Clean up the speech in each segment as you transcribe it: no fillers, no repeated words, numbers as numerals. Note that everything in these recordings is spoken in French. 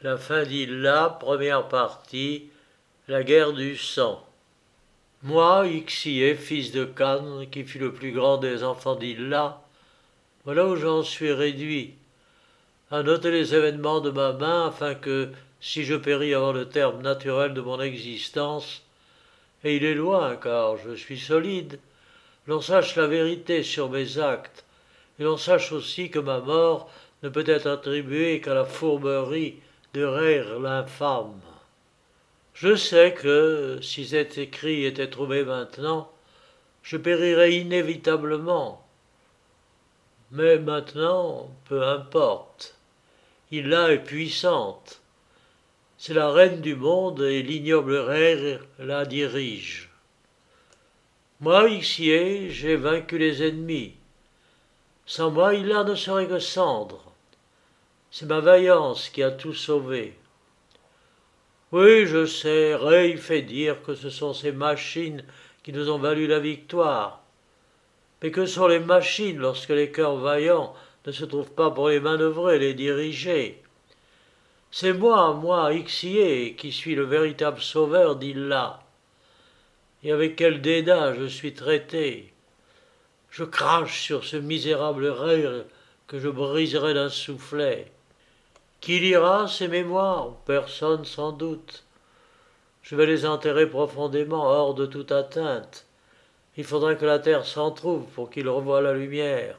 La fin d'Illa, première partie, la guerre du sang. Moi, Ixier, fils de Khan, qui fut le plus grand des enfants d'Illa, voilà où j'en suis réduit, à noter les événements de ma main afin que, si je péris avant le terme naturel de mon existence, et il est loin car je suis solide, l'on sache la vérité sur mes actes, et l'on sache aussi que ma mort ne peut être attribuée qu'à la fourberie de Rère l'infâme. Je sais que, si cet écrit était trouvé maintenant, je périrais inévitablement. Mais maintenant, peu importe. Illa est puissante. C'est la reine du monde et l'ignoble Rère la dirige. Moi, Ixier, j'ai vaincu les ennemis. Sans moi, Illa ne serait que cendre. C'est ma vaillance qui a tout sauvé. Oui, je sais, Ray fait dire que ce sont ces machines qui nous ont valu la victoire. Mais que sont les machines lorsque les cœurs vaillants ne se trouvent pas pour les manœuvrer, les diriger? C'est moi, Ixier, qui suis le véritable sauveur d'Illa. Et avec quel dédain je suis traité. Je crache sur ce misérable rire que je briserai d'un soufflet. Qui lira ces mémoires? Personne sans doute. Je vais les enterrer profondément, hors de toute atteinte. Il faudra que la terre s'en trouve pour qu'ils revoient la lumière.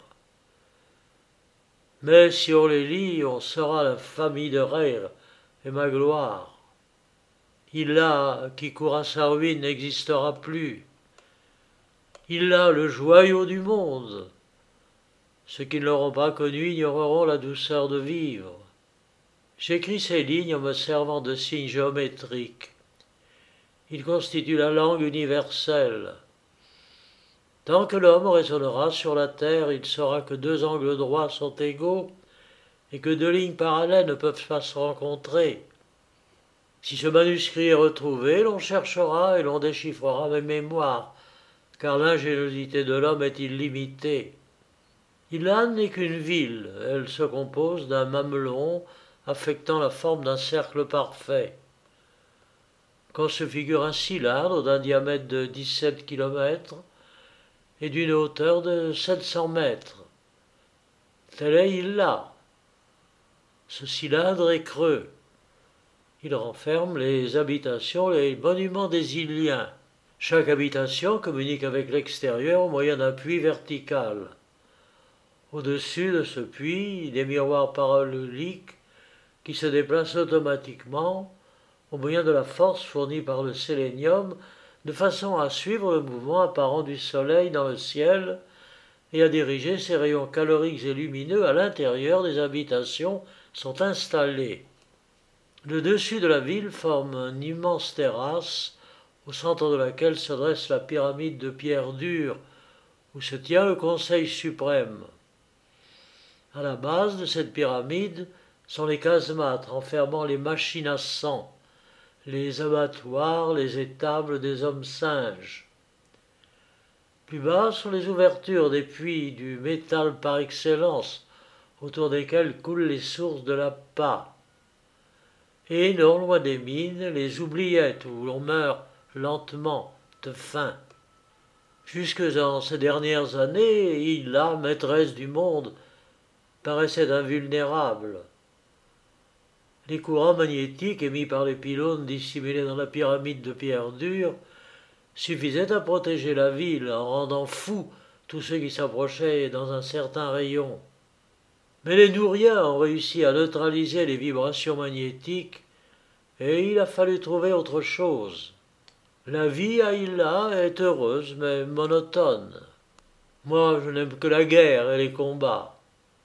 Mais si on les lit, on saura la famille de Rère et ma gloire. Illa, qui court à sa ruine, n'existera plus. Illa, le joyau du monde. Ceux qui ne l'auront pas connu ignoreront la douceur de vivre. J'écris ces lignes en me servant de signes géométriques. Ils constituent la langue universelle. Tant que l'homme raisonnera sur la terre, il saura que deux angles droits sont égaux et que deux lignes parallèles ne peuvent pas se rencontrer. Si ce manuscrit est retrouvé, l'on cherchera et l'on déchiffrera mes mémoires, car l'ingéniosité de l'homme est illimitée. Illa n'est qu'une ville, elle se compose d'un mamelon affectant la forme d'un cercle parfait. Qu'on se figure un cylindre d'un diamètre de 17 kilomètres et d'une hauteur de 700 mètres. Tel est Illa. Ce cylindre est creux. Il renferme les habitations, les monuments des Illiens. Chaque habitation communique avec l'extérieur au moyen d'un puits vertical. Au-dessus de ce puits, des miroirs paraboliques qui se déplacent automatiquement au moyen de la force fournie par le sélénium, de façon à suivre le mouvement apparent du soleil dans le ciel et à diriger ses rayons caloriques et lumineux à l'intérieur des habitations sont installés. Le dessus de la ville forme une immense terrasse au centre de laquelle se dresse la pyramide de pierre dure où se tient le Conseil suprême. À la base de cette pyramide sont les casemates renfermant les machines à sang, les abattoirs, les étables des hommes singes. Plus bas sont les ouvertures des puits du métal par excellence, autour desquels coulent les sources de la pâte. Et non loin des mines, les oubliettes où l'on meurt lentement de faim. Jusque dans ces dernières années, Illa, maîtresse du monde, paraissait invulnérable. Les courants magnétiques émis par les pylônes dissimulés dans la pyramide de pierre dure suffisaient à protéger la ville en rendant fous tous ceux qui s'approchaient dans un certain rayon. Mais les Nouriens ont réussi à neutraliser les vibrations magnétiques et il a fallu trouver autre chose. La vie à Illa est heureuse mais monotone. Moi, je n'aime que la guerre et les combats.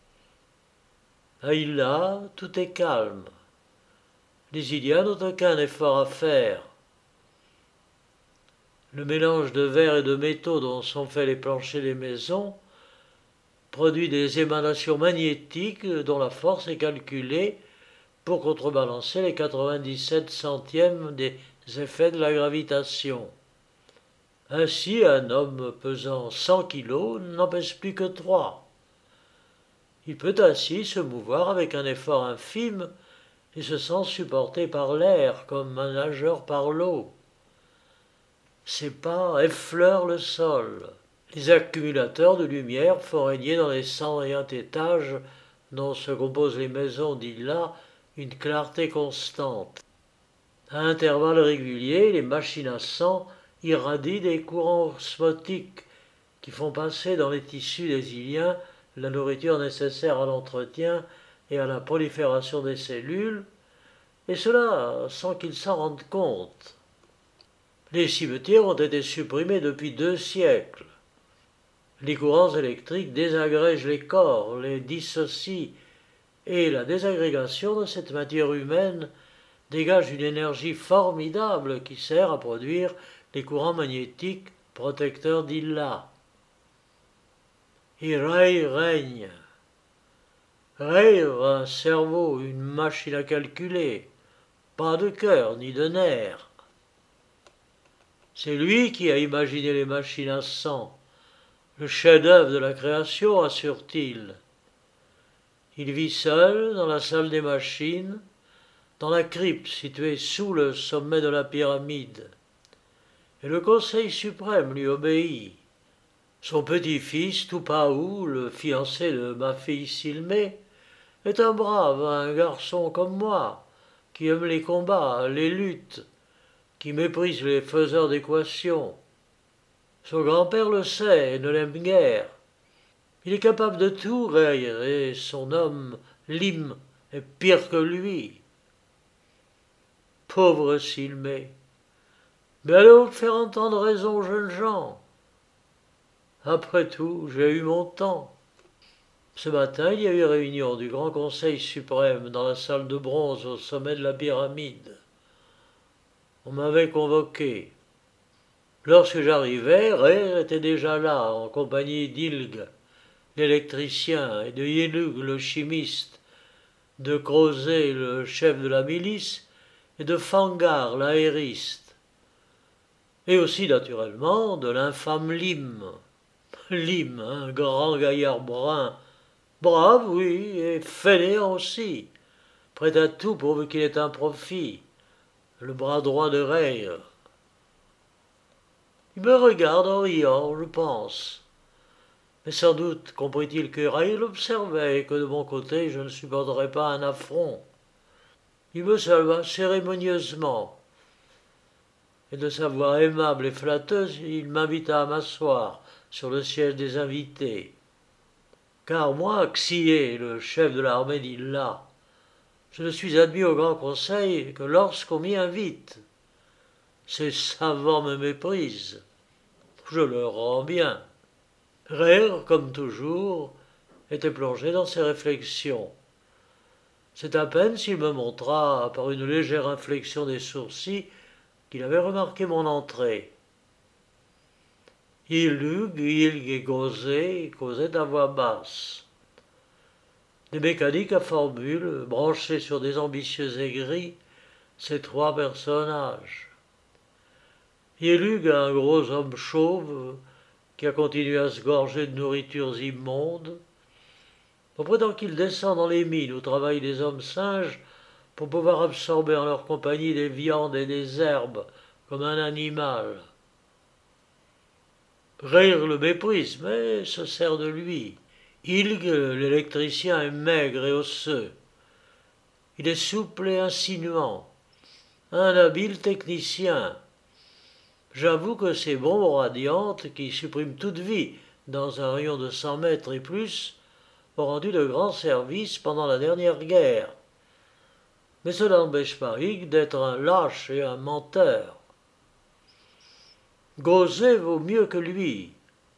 À Illa, tout est calme. Les Illiens n'ont aucun effort à faire. Le mélange de verre et de métaux dont sont faits les planchers des maisons produit des émanations magnétiques dont la force est calculée pour contrebalancer les 97 centièmes des effets de la gravitation. Ainsi, un homme pesant 100 kilos n'en pèse plus que 3. Il peut ainsi se mouvoir avec un effort infime et se sent supporté par l'air comme un nageur par l'eau. Ses pas effleurent le sol. Les accumulateurs de lumière font régner dans les 101 étages dont se composent les maisons d'Illa une clarté constante. À intervalles réguliers, les machines à sang irradient des courants osmotiques qui font passer dans les tissus des Iliens la nourriture nécessaire à l'entretien et à la prolifération des cellules, et cela sans qu'ils s'en rendent compte. Les cimetières ont été supprimés depuis 2 siècles. Les courants électriques désagrègent les corps, les dissocient, et la désagrégation de cette matière humaine dégage une énergie formidable qui sert à produire les courants magnétiques protecteurs d'Illa. Et Ray règne. Ray a un cerveau, une machine à calculer, pas de cœur ni de nerfs. C'est lui qui a imaginé les machines à sang, le chef-d'œuvre de la création, assure-t-il. Il vit seul dans la salle des machines, dans la crypte située sous le sommet de la pyramide. Et le Conseil suprême lui obéit. Son petit-fils, Tupaou, le fiancé de ma fille Silmé, est un brave, un garçon comme moi, qui aime les combats, les luttes, qui méprise les faiseurs d'équations. Son grand-père le sait et ne l'aime guère. Il est capable de tout, Ray, et son homme, Lim, est pire que lui. Pauvre Silmé. Mais allons faire entendre raison aux jeunes gens. Après tout, j'ai eu mon temps. Ce matin, il y a eu réunion du Grand Conseil suprême dans la salle de bronze au sommet de la pyramide. On m'avait convoqué. Lorsque j'arrivai, Ray était déjà là, en compagnie d'Ilg, l'électricien, et de Yelug, le chimiste, de Crozet, le chef de la milice, et de Fangar, l'aériste. Et aussi, naturellement, de l'infâme Lim. Lim, un grand gaillard brun, brave, oui, et fainéant aussi, prêt à tout pourvu qu'il ait un profit, le bras droit de Ray. Il me regarde en riant, je pense. Mais sans doute comprit-il que Ray l'observait et que de mon côté je ne supporterais pas un affront. Il me salua cérémonieusement, et de sa voix aimable et flatteuse, il m'invita à m'asseoir sur le siège des invités. Car moi, Xié, le chef de l'armée d'Illa, je ne suis admis au Grand Conseil que lorsqu'on m'y invite. Ces savants me méprisent. Je leur rends bien. Rare, comme toujours, était plongé dans ses réflexions. C'est à peine s'il me montra, par une légère inflexion des sourcils, qu'il avait remarqué mon entrée. Ilug et Gozé causaient à voix basse. Des mécaniques à formule, branchés sur des ambitieux aigris, ces 3 personnages. Ilug, un gros homme chauve, qui a continué à se gorger de nourritures immondes, on prétend qu'il descend dans les mines où travaillent les hommes singes pour pouvoir absorber en leur compagnie des viandes et des herbes comme un animal. Rire le méprise, mais se sert de lui. Ilg, l'électricien, est maigre et osseux. Il est souple et insinuant. Un habile technicien. J'avoue que ces bombes radiantes, qui suppriment toute vie dans un rayon de 100 mètres et plus, ont rendu de grands services pendant la dernière guerre. Mais cela n'empêche pas Higg d'être un lâche et un menteur. Gozé vaut mieux que lui.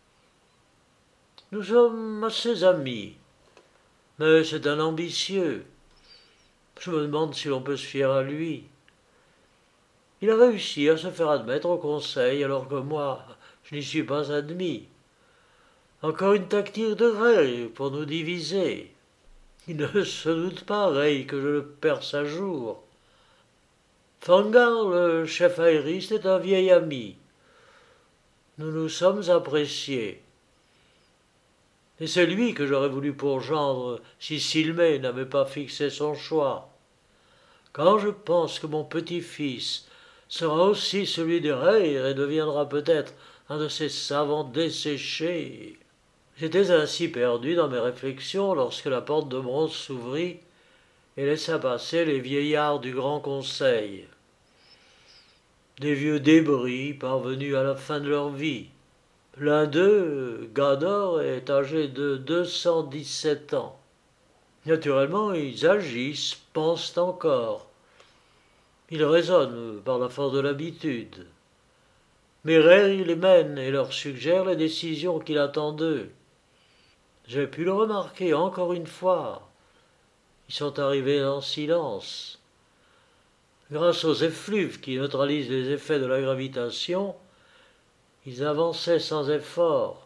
Nous sommes assez amis, mais c'est un ambitieux. Je me demande si l'on peut se fier à lui. Il a réussi à se faire admettre au conseil alors que moi, je n'y suis pas admis. Encore une tactique de Ray pour nous diviser. Il ne se doute pas, Ray, que je le perce à jour. Fangar, le chef aériste, est un vieil ami. Nous nous sommes appréciés. Et c'est lui que j'aurais voulu pour gendre si Silmé n'avait pas fixé son choix. Quand je pense que mon petit-fils sera aussi celui de Reyr et deviendra peut-être un de ces savants desséchés. J'étais ainsi perdu dans mes réflexions lorsque la porte de bronze s'ouvrit et laissa passer les vieillards du Grand Conseil. Des vieux débris parvenus à la fin de leur vie. L'un d'eux, Gador, est âgé de 217 ans. Naturellement, ils agissent, pensent encore. Ils raisonnent par la force de l'habitude. Mais Reyr les mène et leur suggère les décisions qu'il attend d'eux. J'ai pu le remarquer encore une fois. Ils sont arrivés en silence. Grâce aux effluves qui neutralisent les effets de la gravitation, ils avançaient sans effort.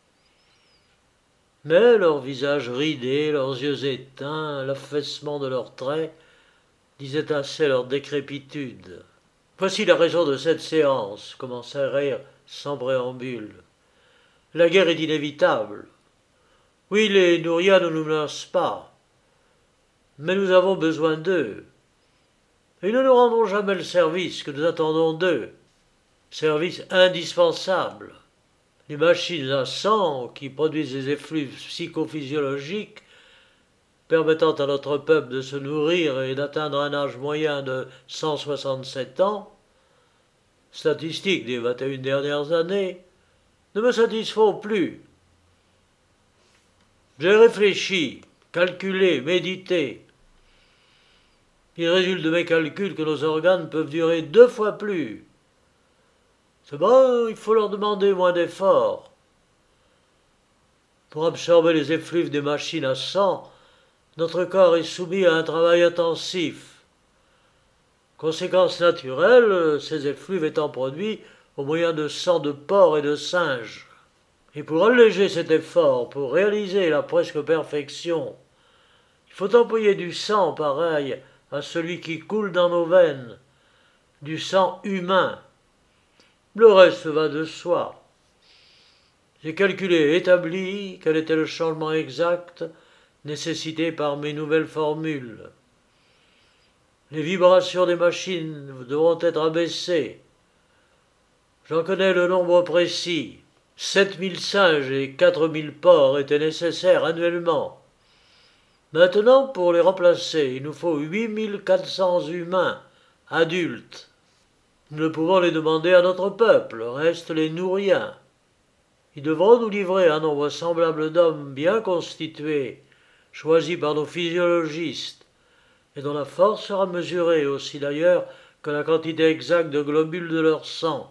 Mais leurs visages ridés, leurs yeux éteints, l'affaissement de leurs traits disaient assez leur décrépitude. Voici la raison de cette séance, commença Reyr sans préambule. La guerre est inévitable. Oui, les Nouriens ne nous menacent pas, mais nous avons besoin d'eux. Et nous ne rendrons jamais le service que nous attendons d'eux. Service indispensable. Les machines à sang qui produisent des effluves psychophysiologiques permettant à notre peuple de se nourrir et d'atteindre un âge moyen de 167 ans, statistiques des 21 dernières années, ne me satisfont plus. J'ai réfléchi, calculé, médité. Il résulte de mes calculs que nos organes peuvent durer 2 fois plus. C'est bon, il faut leur demander moins d'efforts. Pour absorber les effluves des machines à sang, notre corps est soumis à un travail intensif. Conséquence naturelle, ces effluves étant produits au moyen de sang de porc et de singe. Et pour alléger cet effort, pour réaliser la presque perfection, il faut employer du sang pareil à celui qui coule dans nos veines, du sang humain. Le reste va de soi. J'ai calculé et établi quel était le changement exact nécessité par mes nouvelles formules. Les vibrations des machines devront être abaissées. J'en connais le nombre précis. 7000 singes et 4000 porcs étaient nécessaires annuellement. Maintenant, pour les remplacer, il nous faut 8400 humains, adultes. Nous ne pouvons les demander à notre peuple, restent les Nouriens. Ils devront nous livrer un nombre semblable d'hommes bien constitués, choisis par nos physiologistes, et dont la force sera mesurée aussi d'ailleurs que la quantité exacte de globules de leur sang.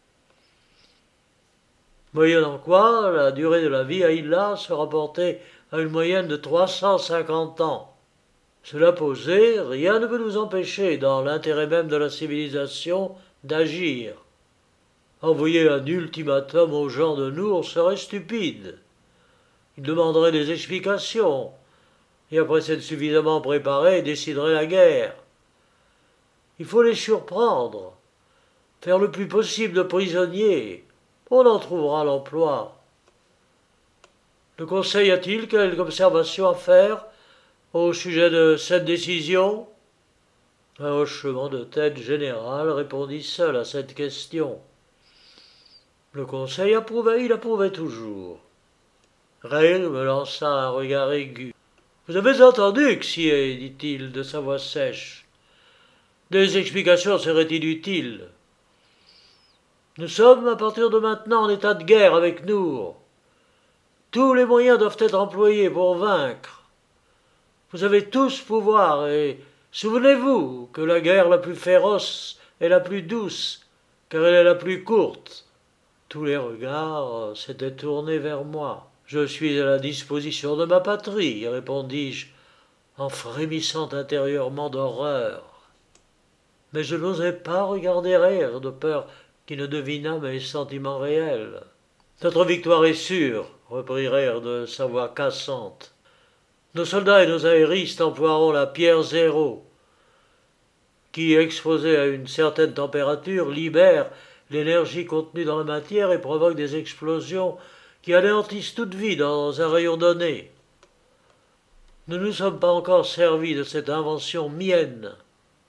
Moyennant quoi, la durée de la vie à Illa sera portée à une moyenne de 350 ans. Cela posé, rien ne peut nous empêcher, dans l'intérêt même de la civilisation, d'agir. Envoyer un ultimatum aux gens de Nour serait stupide. Ils demanderaient des explications, et après s'être suffisamment préparés, décideraient la guerre. Il faut les surprendre, faire le plus possible de prisonniers. On en trouvera l'emploi. Le Conseil a-t-il quelque observation à faire au sujet de cette décision? Un hochement de tête général répondit seul à cette question. Le Conseil approuvait, il approuvait toujours. Reyr me lança un regard aigu. Vous avez entendu, Xié, dit-il de sa voix sèche. Des explications seraient inutiles. Nous sommes à partir de maintenant en état de guerre avec Nour. Tous les moyens doivent être employés pour vaincre. Vous avez tous pouvoir et souvenez-vous que la guerre la plus féroce est la plus douce, car elle est la plus courte. Tous les regards s'étaient tournés vers moi. Je suis à la disposition de ma patrie, répondis-je, en frémissant intérieurement d'horreur. Mais je n'osais pas regarder Reyr de peur qu'il ne devinât mes sentiments réels. Notre victoire est sûre, reprit Reyr de sa voix cassante. Nos soldats et nos aéristes emploieront la pierre zéro, qui, exposée à une certaine température, libère l'énergie contenue dans la matière et provoque des explosions qui anéantissent toute vie dans un rayon donné. Nous ne nous sommes pas encore servis de cette invention mienne.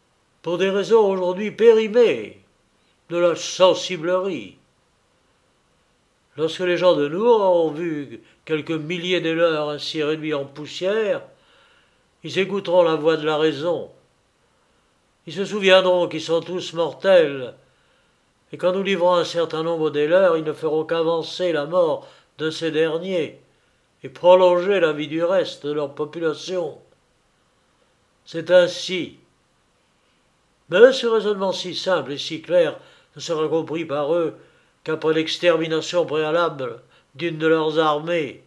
pour des raisons aujourd'hui périmées, de la sensiblerie. Lorsque les gens de nous auront vu quelques milliers des leurs ainsi réduits en poussière, ils écouteront la voix de la raison. Ils se souviendront qu'ils sont tous mortels, et qu'en nous livrant un certain nombre des leurs, ils ne feront qu'avancer la mort de ces derniers et prolonger la vie du reste de leur population. C'est ainsi. Mais ce raisonnement si simple et si clair ne sera compris par eux qu'après l'extermination préalable d'une de leurs armées.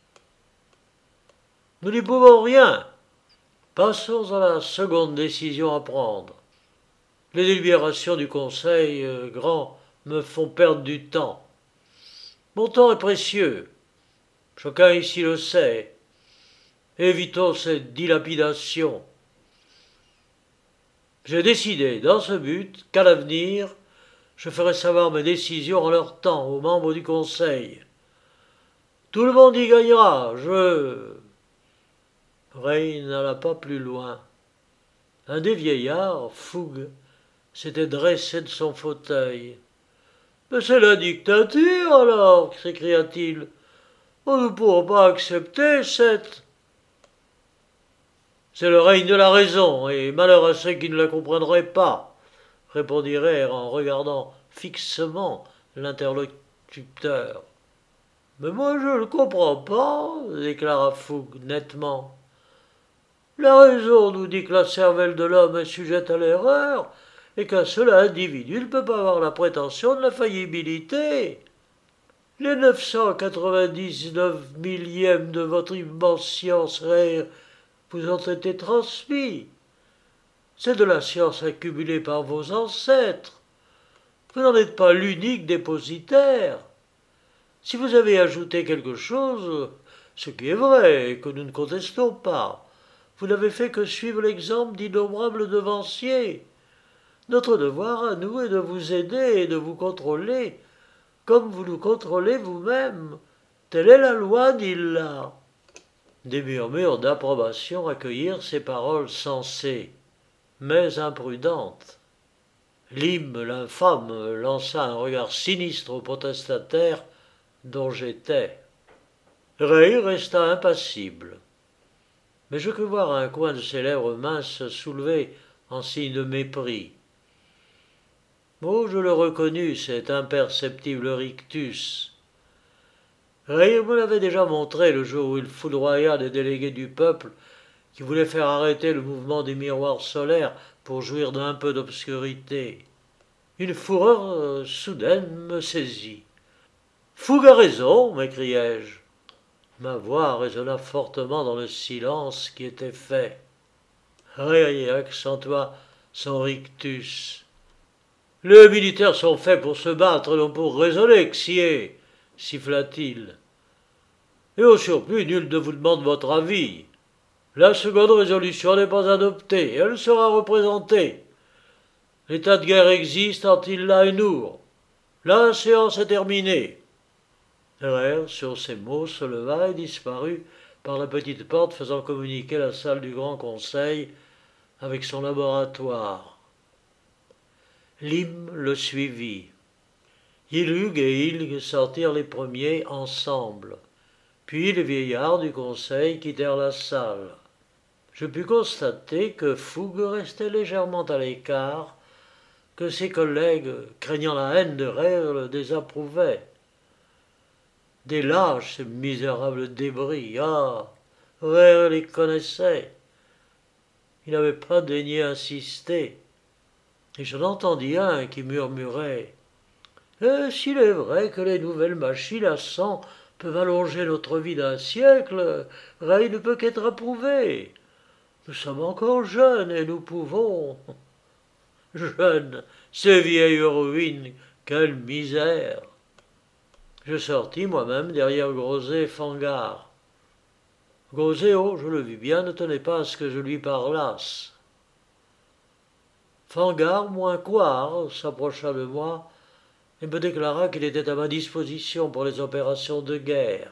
Nous n'y pouvons rien. Passons à la seconde décision à prendre. Les délibérations du Conseil grand me font perdre du temps. Mon temps est précieux. Chacun ici le sait. Évitons cette dilapidation. J'ai décidé, dans ce but, qu'à l'avenir, je ferai savoir mes décisions en leur temps aux membres du Conseil. Tout le monde y gagnera, Ray n'alla pas plus loin. Un des vieillards, Fougue, s'était dressé de son fauteuil. « Mais c'est la dictature, alors !» s'écria-t-il. « On ne pourra pas accepter cette... » « C'est le règne de la raison, et malheur à ceux qui ne la comprendraient pas, » répondit Ray en regardant fixement l'interlocuteur. « Mais moi je ne le comprends pas, » déclara Fougue nettement. « La raison nous dit que la cervelle de l'homme est sujette à l'erreur, et qu'un seul individu ne peut pas avoir la prétention de la faillibilité. Les 999 millièmes de votre immense science, Ray, vous ont été transmis. C'est de la science accumulée par vos ancêtres. Vous n'en êtes pas l'unique dépositaire. Si vous avez ajouté quelque chose, ce qui est vrai et que nous ne contestons pas, vous n'avez fait que suivre l'exemple d'innombrables devanciers. Notre devoir à nous est de vous aider et de vous contrôler, comme vous nous contrôlez vous-même. Telle est la loi, dit-il. Des murmures d'approbation accueillirent ces paroles sensées, mais imprudentes. Lim, l'infâme, lança un regard sinistre au protestataire dont j'étais. Ray resta impassible. Mais je crus voir un coin de ses lèvres minces se soulever en signe de mépris. Oh, je le reconnus, cet imperceptible rictus. Ray me l'avait déjà montré le jour où il foudroya des délégués du peuple qui voulaient faire arrêter le mouvement des miroirs solaires pour jouir d'un peu d'obscurité. Une fureur soudaine me saisit. « Fougue a raison !» m'écriai-je. Ma voix résonna fortement dans le silence qui était fait. Ray accentua son rictus. « Les militaires sont faits pour se battre, non pour raisonner, Xier !» siffla-t-il. « Et au surplus, nul ne vous demande votre avis. La seconde résolution n'est pas adoptée, elle sera représentée. L'état de guerre existe entre Illa et Nour. La séance est terminée. » Ray, sur ces mots, se leva et disparut par la petite porte faisant communiquer la salle du Grand Conseil avec son laboratoire. Lim le suivit. Ilug et Ilg sortirent les premiers ensemble. Puis les vieillards du conseil quittèrent la salle. Je pus constater que Fougue restait légèrement à l'écart, que ses collègues, craignant la haine de Ray, le désapprouvaient. Des lâches, ces misérables débris. Ah, Ray les connaissait. Il n'avait pas daigné insister. Et j'en entendis un qui murmurait « S'il est vrai que les nouvelles machines à sang peuvent allonger notre vie d'un siècle, Ray ne peut qu'être approuvé. Nous sommes encore jeunes et nous pouvons... » Jeunes, ces vieilles ruines, quelle misère! Je sortis moi-même derrière Grosset et Fangar. Grosset, oh, je le vis bien, ne tenait pas à ce que je lui parlasse. Fangar, moins couard, s'approcha de moi et me déclara qu'il était à ma disposition pour les opérations de guerre.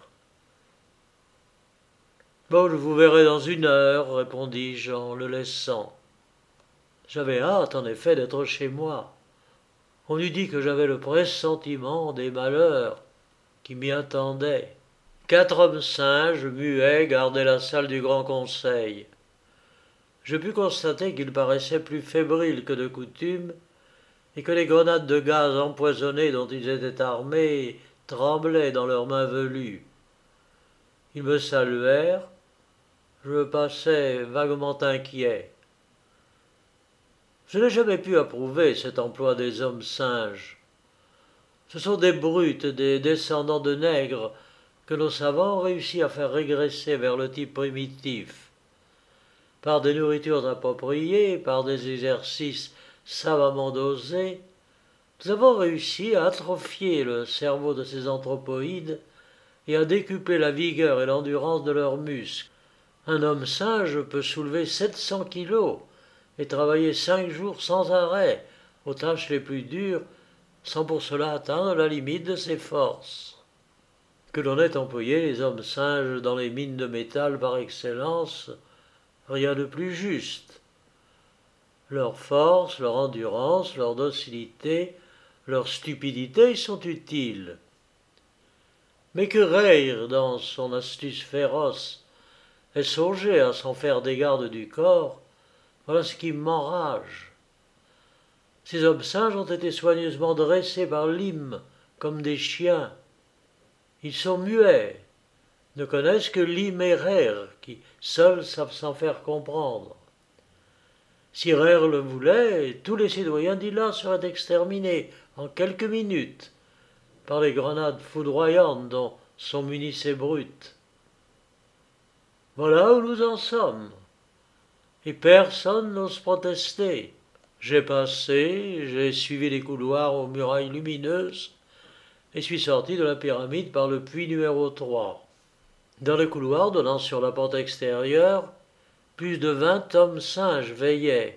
« Bon, je vous verrai dans 1 heure, répondis-je en le laissant. J'avais hâte, en effet, d'être chez moi. On eût dit que j'avais le pressentiment des malheurs qui m'y attendaient. 4 hommes singes, muets, gardaient la salle du Grand Conseil. Je pus constater qu'ils paraissaient plus fébriles que de coutume, et que les grenades de gaz empoisonnées dont ils étaient armés tremblaient dans leurs mains velues. Ils me saluèrent, je passais vaguement inquiet. Je n'ai jamais pu approuver cet emploi des hommes singes. Ce sont des brutes, des descendants de nègres, que nos savants ont réussi à faire régresser vers le type primitif. Par des nourritures appropriées, par des exercices savamment dosés, nous avons réussi à atrophier le cerveau de ces anthropoïdes et à décupler la vigueur et l'endurance de leurs muscles. Un homme singe peut soulever 700 kilos et travailler 5 jours sans arrêt aux tâches les plus dures, sans pour cela atteindre la limite de ses forces. Que l'on ait employé les hommes singes dans les mines de métal par excellence, rien de plus juste. Leur force, leur endurance, leur docilité, leur stupidité sont utiles. Mais que Reyr, dans son astuce féroce, ait songé à s'en faire des gardes du corps, voilà ce qui m'enrage. Ces hommes singes ont été soigneusement dressés par Lim, comme des chiens. Ils sont muets, ne connaissent que Lim et Reyr, qui seuls savent s'en faire comprendre. Si Reyr le voulait, tous les citoyens d'Ila seraient exterminés en quelques minutes par les grenades foudroyantes dont sont munis ces brutes. Voilà où nous en sommes. Et personne n'ose protester. J'ai suivi les couloirs aux murailles lumineuses et suis sorti de la pyramide par le puits numéro 3. Dans le couloir donnant sur la porte extérieure, plus de 20 hommes singes veillaient.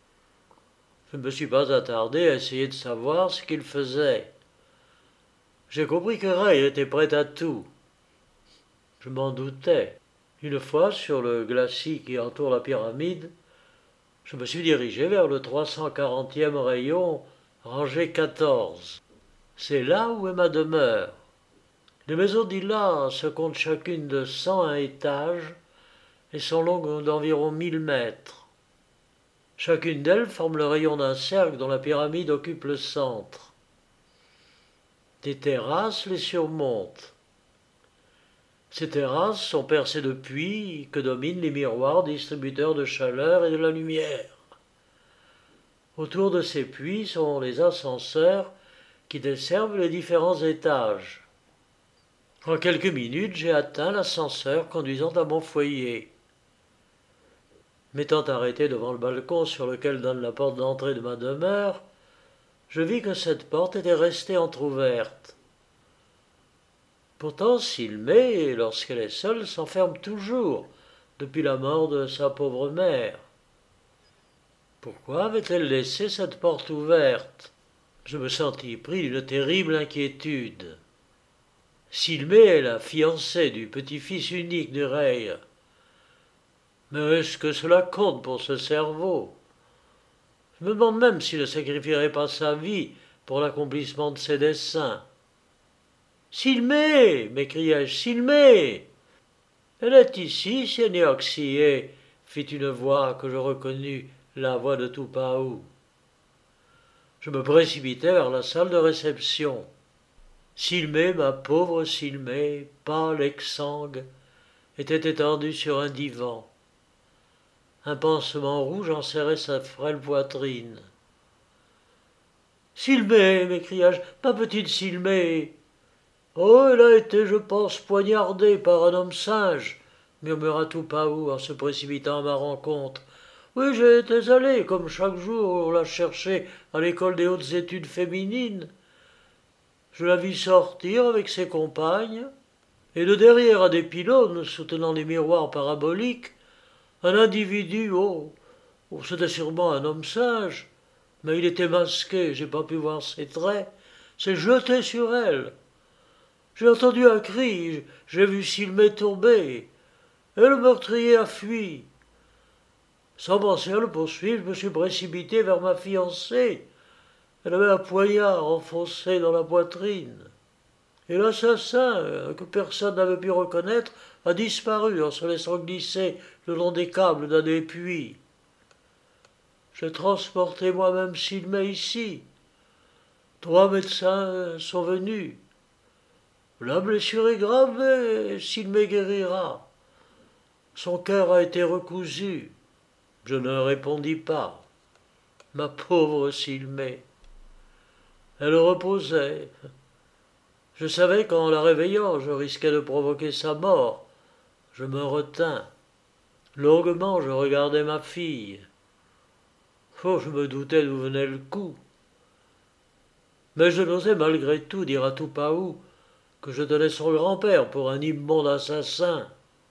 Je ne me suis pas attardé à essayer de savoir ce qu'ils faisaient. J'ai compris que Reyr était prêt à tout. Je m'en doutais. Une fois sur le glacis qui entoure la pyramide, je me suis dirigé vers le 340e rayon, rangée 14. C'est là où est ma demeure. Les maisons d'Ila se comptent chacune de 101 étages et sont longues d'environ 1000 mètres. Chacune d'elles forme le rayon d'un cercle dont la pyramide occupe le centre. Des terrasses les surmontent. Ces terrasses sont percées de puits que dominent les miroirs distributeurs de chaleur et de la lumière. Autour de ces puits sont les ascenseurs qui desservent les différents étages. En quelques minutes, j'ai atteint l'ascenseur conduisant à mon foyer. M'étant arrêté devant le balcon sur lequel donne la porte d'entrée de ma demeure, je vis que cette porte était restée entr'ouverte. Pourtant, Silmé, lorsqu'elle est seule, s'enferme toujours, depuis la mort de sa pauvre mère. Pourquoi avait-elle laissé cette porte ouverte? Je me sentis pris d'une terrible inquiétude. Silmé est la fiancée du petit-fils unique de Reyr. Mais est-ce que cela compte pour ce cerveau? Je me demande même s'il ne sacrifierait pas sa vie pour l'accomplissement de ses desseins. Silmé, m'écriai-je, Silmé! Elle est ici, Sénéoxyé, fit une voix que je reconnus, la voix de Tupaou. Je me précipitai vers la salle de réception. Silmé, ma pauvre Silmé, pâle, exsangue, était étendue sur un divan. Un pansement rouge enserrait sa frêle poitrine. Silmé, m'écriai-je, ma petite Silmé! Oh, elle a été, je pense, poignardée par un homme singe, murmura Tupaou en se précipitant à ma rencontre. Oui, j'ai été allé, comme chaque jour, la chercher à l'école des hautes études féminines. Je la vis sortir avec ses compagnes, et de derrière à des pylônes soutenant des miroirs paraboliques, un individu, c'était sûrement un homme singe, mais il était masqué, j'ai pas pu voir ses traits, s'est jeté sur elle. J'ai entendu un cri, j'ai vu Silmé tomber, et le meurtrier a fui. Sans penser à le poursuivre, je me suis précipité vers ma fiancée. Elle avait un poignard enfoncé dans la poitrine. Et l'assassin, que personne n'avait pu reconnaître, a disparu en se laissant glisser le long des câbles d'un épuis. J'ai transporté moi-même Silmé ici. 3 médecins sont venus. La blessure est grave, mais Silmé guérira. Son cœur a été recousu. Je ne répondis pas. Ma pauvre Silmé. Elle reposait. Je savais qu'en la réveillant, je risquais de provoquer sa mort. Je me retins. Longuement, je regardais ma fille. Oh, je me doutais d'où venait le coup. Mais je n'osais malgré tout dire à Tupaou que je tenais son grand-père pour un immonde assassin.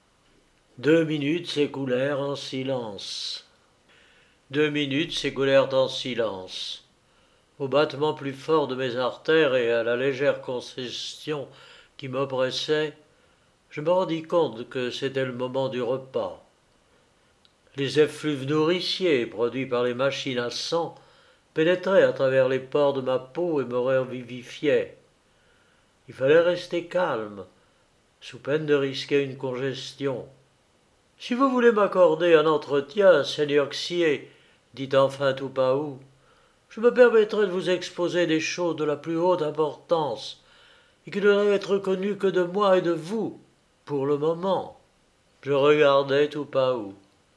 2 minutes s'écoulèrent en silence. 2 minutes s'écoulèrent en silence. Au battement plus fort de mes artères et à la légère congestion qui m'oppressait, je me rendis compte que c'était le moment du repas. Les effluves nourriciers produits par les machines à sang pénétraient à travers les pores de ma peau et me revivifiaient. Il fallait rester calme, sous peine de risquer une congestion. « Si vous voulez m'accorder un entretien, seigneur Xié, dit enfin Tupaou, je me permettrai de vous exposer des choses de la plus haute importance, et qui ne doivent être connues que de moi et de vous, pour le moment. » Je regardais Tupaou.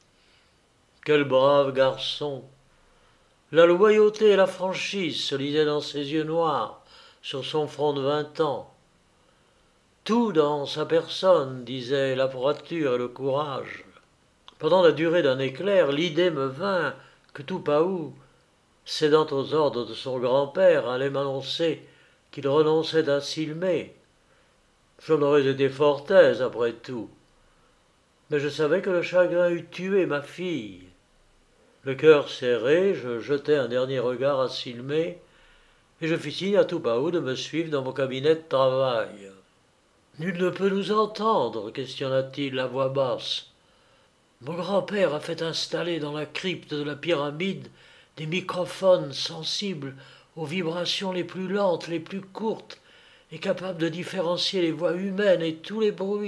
Quel brave garçon! La loyauté et la franchise se lisaient dans ses yeux noirs, sur son front de 20 ans. Tout dans sa personne disait la droiture et le courage. Pendant la durée d'un éclair, l'idée me vint que Tupaou, cédant aux ordres de son grand-père, allait m'annoncer qu'il renonçait à Silmé. J'en aurais été fort aise, après tout. Mais je savais que le chagrin eût tué ma fille. Le cœur serré, je jetai un dernier regard à Silmé, et je fis signe à Tupaou de me suivre dans mon cabinet de travail. « Nul ne peut nous entendre, questionna-t-il à voix basse. Mon grand-père a fait installer dans la crypte de la pyramide des microphones sensibles aux vibrations les plus lentes, les plus courtes, et capables de différencier les voix humaines et tous les bruits. »«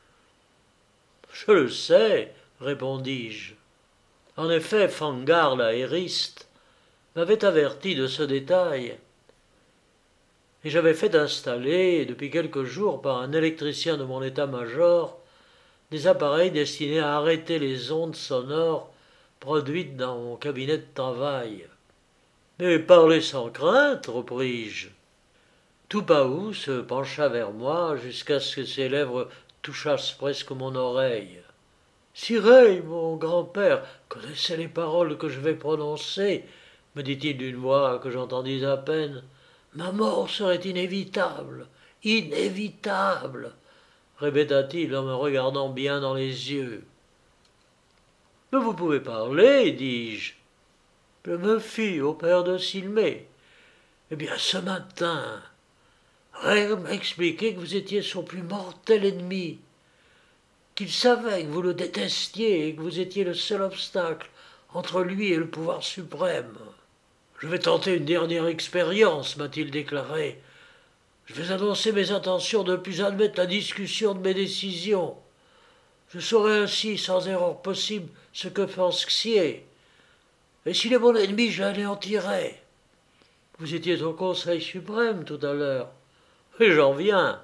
Je le sais, répondis-je. En effet, Fangar, la hériste, m'avait averti de ce détail, et j'avais fait installer, depuis quelques jours par un électricien de mon état-major, des appareils destinés à arrêter les ondes sonores produites dans mon cabinet de travail. « Mais parlez sans crainte, repris-je. » Tupaou se pencha vers moi jusqu'à ce que ses lèvres touchassent presque mon oreille. « Sirey, mon grand-père, connaissait les paroles que je vais prononcer, me dit-il d'une voix que j'entendis à peine. Ma mort serait inévitable, inévitable, répéta-t-il en me regardant bien dans les yeux. Mais vous pouvez parler, dis-je. Je me fie au père de Silmé. Eh bien, ce matin, Rère m'a expliqué que vous étiez son plus mortel ennemi, qu'il savait que vous le détestiez et que vous étiez le seul obstacle entre lui et le pouvoir suprême. « Je vais tenter une dernière expérience, m'a-t-il déclaré. Je vais annoncer mes intentions de ne plus admettre la discussion de mes décisions. Je saurai ainsi, sans erreur possible, ce que pense Xié. Et s'il est mon ennemi, je l'anéantirai. Vous étiez au Conseil suprême tout à l'heure. Et j'en viens.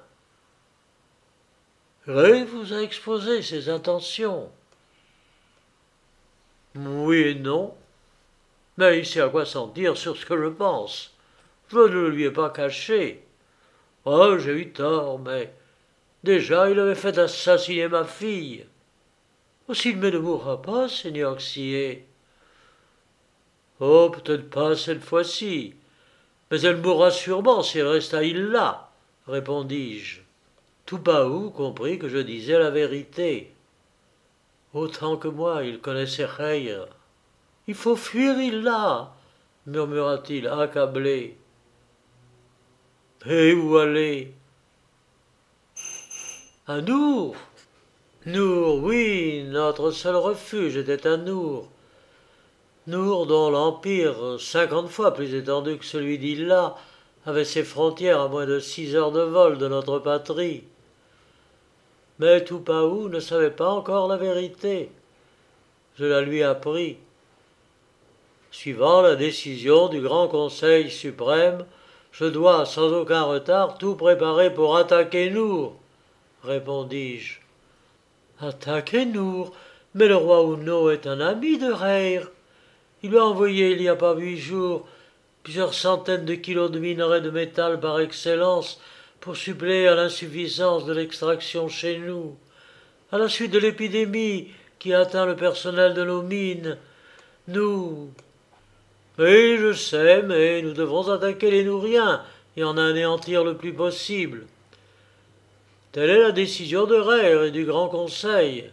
Ré vous a exposé ses intentions. Oui et non. Mais il sait à quoi s'en dire sur ce que je pense. Je ne le lui ai pas caché. Oh, j'ai eu tort, mais déjà il avait fait assassiner ma fille. Silmé ne mourra pas, seigneur Xié. Oh, peut-être pas cette fois-ci, mais elle mourra sûrement si elle reste à Illa, répondis-je. Tupaou comprit que je disais la vérité. Autant que moi, il connaissait Khayr. « Il faut fuir Illa, murmura-t-il, accablé. Et où aller? À Nour. Nour, oui, notre seul refuge était à Nour. Nour, dont l'empire, 50 fois plus étendu que celui d'Illa, avait ses frontières à moins de 6 heures de vol de notre patrie. Mais Tupaou ne savait pas encore la vérité. Je la lui appris. Suivant la décision du Grand Conseil suprême, je dois, sans aucun retard, tout préparer pour attaquer Nour, répondis-je. Attaquer Nour? Mais le roi Ouno est un ami de Reyr. Il lui a envoyé il n'y a pas 8 jours plusieurs centaines de kilos de minerais de métal par excellence pour suppléer à l'insuffisance de l'extraction chez nous, à la suite de l'épidémie qui a atteint le personnel de nos mines. Nous... Oui, je sais, mais nous devons attaquer les Nouriens et en anéantir le plus possible. Telle est la décision de Reyr et du Grand Conseil.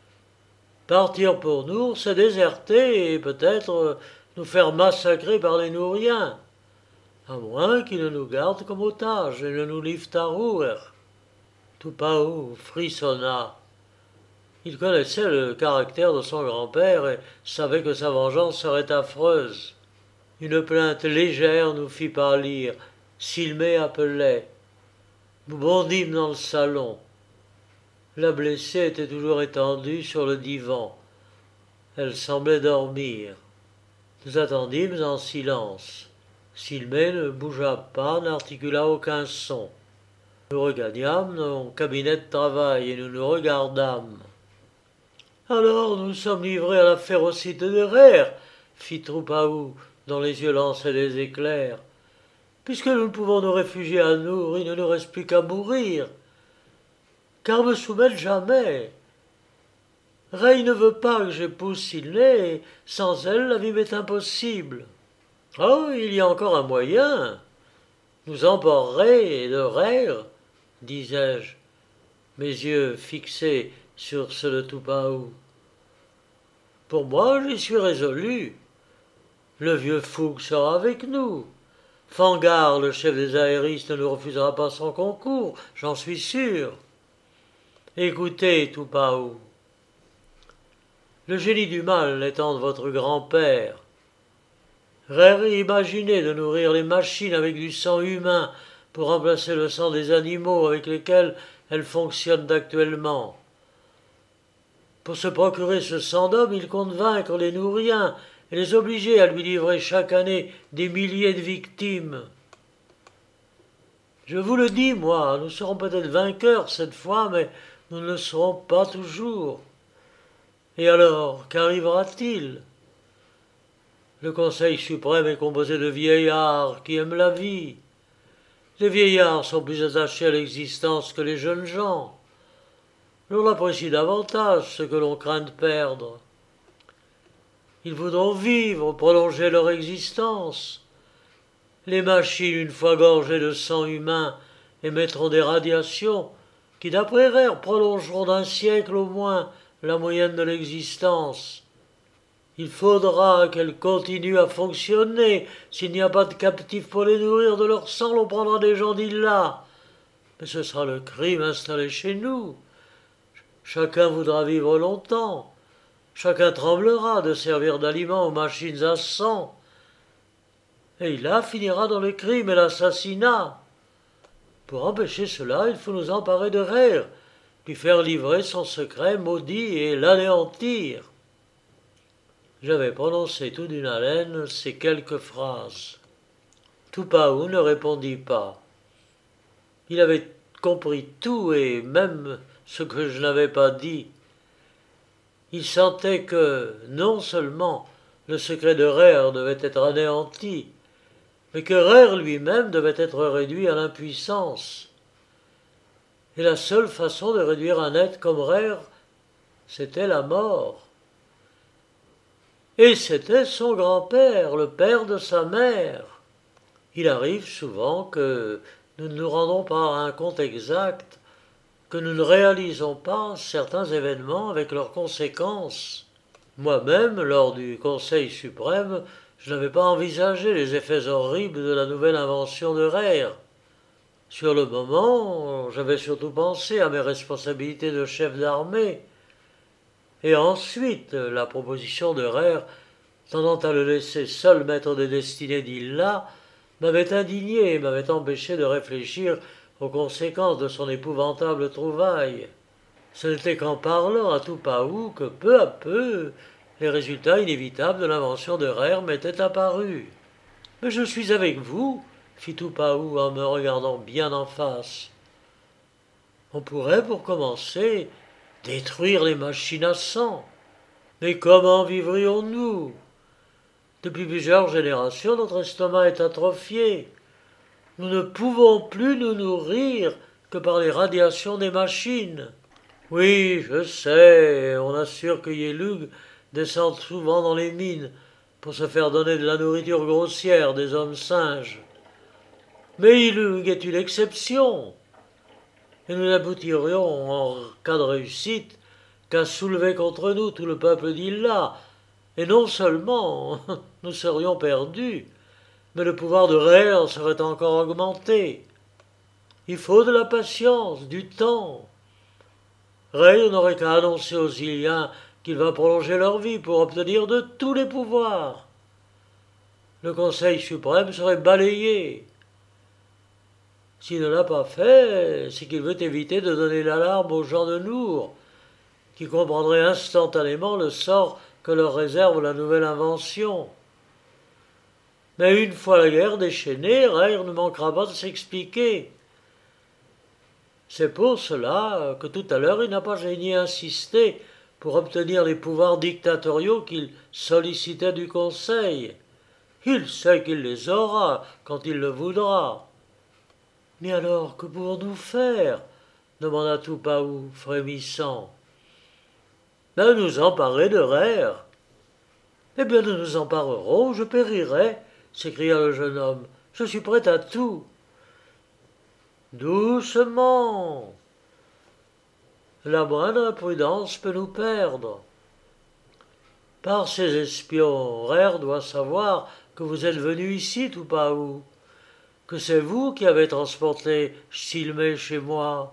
Partir pour Nour, c'est déserter et peut-être nous faire massacrer par les Nouriens, à moins qu'ils ne nous gardent comme otages et ne nous livrent à Rouer. Tupaou frissonna. Il connaissait le caractère de son grand-père et savait que sa vengeance serait affreuse. Une plainte légère nous fit pâlir. Silmé appelait. Nous bondîmes dans le salon. La blessée était toujours étendue sur le divan. Elle semblait dormir. Nous attendîmes en silence. Silmé ne bougea pas, n'articula aucun son. Nous regagnâmes mon cabinet de travail et nous nous regardâmes. Alors nous sommes livrés à la férocité de Reyr, fit Tupaou, dont les yeux lançaient des éclairs. Puisque nous ne pouvons nous réfugier à Nour, il ne nous reste plus qu'à mourir. Car me soumettre jamais. Rey ne veut pas que j'épouse Silné, et sans elle, la vie m'est impossible. Oh, il y a encore un moyen. Nous emporter de Reyr, disais-je, mes yeux fixés sur ceux de Tupaou. Pour moi, j'y suis résolu. Le vieux Fougue sera avec nous. Fangar, le chef des aéristes, ne nous refusera pas son concours, j'en suis sûr. Écoutez, Tupaou. Le génie du mal étant de votre grand-père. Reyr imaginait de nourrir les machines avec du sang humain pour remplacer le sang des animaux avec lesquels elles fonctionnent actuellement. Pour se procurer ce sang d'homme, il compte vaincre les Nouriens et les obliger à lui livrer chaque année des milliers de victimes. Je vous le dis, moi, nous serons peut-être vainqueurs cette fois, mais nous ne le serons pas toujours. Et alors, qu'arrivera-t-il? Le Conseil suprême est composé de vieillards qui aiment la vie. Les vieillards sont plus attachés à l'existence que les jeunes gens. L'on apprécie davantage ce que l'on craint de perdre. Ils voudront vivre, prolonger leur existence. Les machines, une fois gorgées de sang humain, émettront des radiations qui, d'après Reyr, prolongeront d'un siècle au moins la moyenne de l'existence. Il faudra qu'elles continuent à fonctionner. S'il n'y a pas de captifs pour les nourrir de leur sang, l'on prendra des gens d'Illa. Mais ce sera le crime installé chez nous. Chacun voudra vivre longtemps. Chacun tremblera de servir d'aliment aux machines à sang. Et Illa finira dans le crime et l'assassinat. Pour empêcher cela, il faut nous emparer de Reyr, lui faire livrer son secret maudit et l'anéantir. J'avais prononcé tout d'une haleine ces quelques phrases. Tupaou ne répondit pas. Il avait compris tout et même ce que je n'avais pas dit. Il sentait que, non seulement le secret de Reyr devait être anéanti, mais que Reyr lui-même devait être réduit à l'impuissance. Et la seule façon de réduire un être comme Reyr, c'était la mort. Et c'était son grand-père, le père de sa mère. Il arrive souvent que nous ne nous rendons pas à un compte exact, que nous ne réalisons pas certains événements avec leurs conséquences. Moi-même, lors du Conseil suprême, je n'avais pas envisagé les effets horribles de la nouvelle invention de Reyr. Sur le moment, j'avais surtout pensé à mes responsabilités de chef d'armée, et ensuite la proposition de Rare tendant à le laisser seul maître des destinées d'Illa m'avait indigné et m'avait empêché de réfléchir aux conséquences de son épouvantable trouvaille. Ce n'était qu'en parlant à Tupaou que peu à peu les résultats inévitables de l'invention de Rare m'étaient apparus. Mais je suis avec vous, fit Tupaou en me regardant bien en face. On pourrait, pour commencer, détruire les machines à sang. Mais comment vivrions-nous? Depuis plusieurs générations, notre estomac est atrophié. Nous ne pouvons plus nous nourrir que par les radiations des machines. Oui, je sais, on assure que Yelug descend souvent dans les mines pour se faire donner de la nourriture grossière des hommes singes. Mais Yelug est une exception, et nous n'aboutirions, en cas de réussite, qu'à soulever contre nous tout le peuple d'Illa, et non seulement nous serions perdus, mais le pouvoir de Rare serait encore augmenté. Il faut de la patience, du temps. Rare n'aurait qu'à annoncer aux Iliens qu'il va prolonger leur vie pour obtenir de tous les pouvoirs. Le Conseil suprême serait balayé. S'il ne l'a pas fait, c'est qu'il veut éviter de donner l'alarme aux gens de Nour, qui comprendraient instantanément le sort que leur réserve la nouvelle invention. Mais une fois la guerre déchaînée, Rare ne manquera pas de s'expliquer. C'est pour cela que tout à l'heure il n'a pas gêné insister pour obtenir les pouvoirs dictatoriaux qu'il sollicitait du Conseil. Il sait qu'il les aura quand il le voudra. Mais alors, que pouvons-nous faire? Demanda Tupaou, frémissant. Ben, nous emparer de Rare. Eh bien, nous nous emparerons, je périrai, s'écria le jeune homme. Je suis prêt à tout. Doucement. La moindre imprudence peut nous perdre. Par ces espions, Rare doit savoir que vous êtes venu ici, Tupaou, que c'est vous qui avez transporté Silmé chez moi.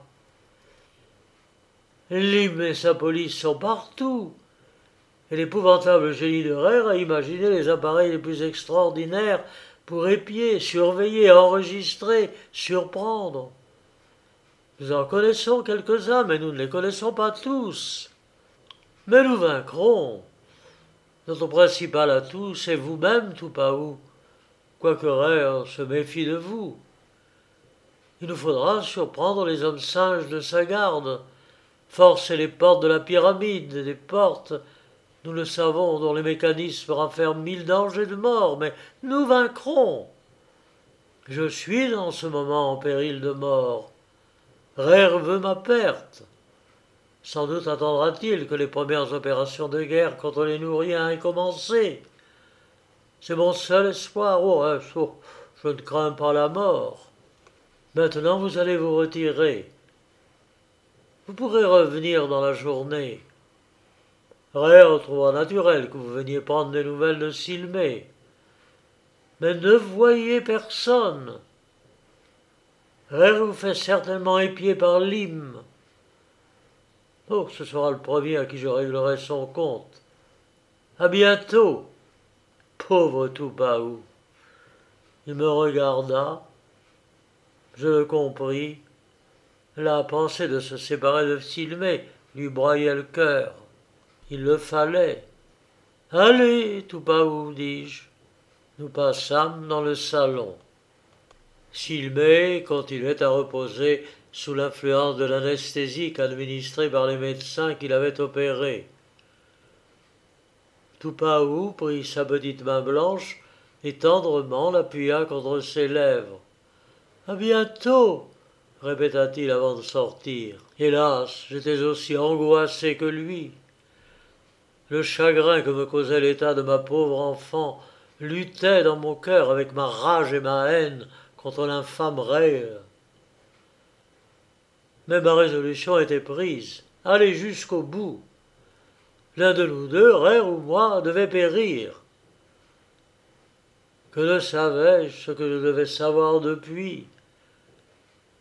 Lim et sa police sont partout, et l'épouvantable génie de Rare a imaginé les appareils les plus extraordinaires pour épier, surveiller, enregistrer, surprendre. Nous en connaissons quelques-uns, mais nous ne les connaissons pas tous. Mais nous vaincrons. Notre principal atout, c'est vous-même, Tupaou, quoique Rare se méfie de vous. Il nous faudra surprendre les hommes singes de sa garde, forcer les portes de la pyramide, des portes, nous le savons, dont les mécanismes renferment 1000 dangers de mort, mais nous vaincrons. Je suis en ce moment en péril de mort. Rare veut ma perte. Sans doute attendra-t-il que les premières opérations de guerre contre les Nouriens aient commencé. C'est mon seul espoir. Je ne crains pas la mort. Maintenant, vous allez vous retirer. Vous pourrez revenir dans la journée. Rare trouvera naturel que vous veniez prendre des nouvelles de Silmé. Mais ne voyez personne. Rare vous fait certainement épier par Lim. Oh, ce sera le premier à qui je réglerai son compte. À bientôt, pauvre Tupaou. Il me regarda, je le compris. La pensée de se séparer de Silmé lui broyait le cœur. Il le fallait. Allez, Tupaou, dis-je. Nous passâmes dans le salon. Silmé continuait à reposer sous l'influence de l'anesthésique administrée par les médecins qui l'avaient opéré. Tupaou prit sa petite main blanche et tendrement l'appuya contre ses lèvres. À bientôt, répéta-t-il avant de sortir. Hélas, j'étais aussi angoissé que lui. Le chagrin que me causait l'état de ma pauvre enfant luttait dans mon cœur avec ma rage et ma haine contre l'infâme Rare. Mais ma résolution était prise. Aller jusqu'au bout. L'un de nous deux, Rare ou moi, devait périr. Que ne savais-je ce que je devais savoir depuis?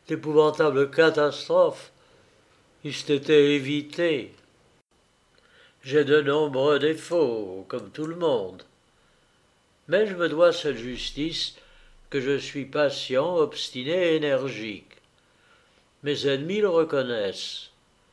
d'épouvantables catastrophes eussent été évitées. J'ai de nombreux défauts, comme tout le monde, mais je me dois cette justice que je suis patient, obstiné et énergique. Mes ennemis le reconnaissent.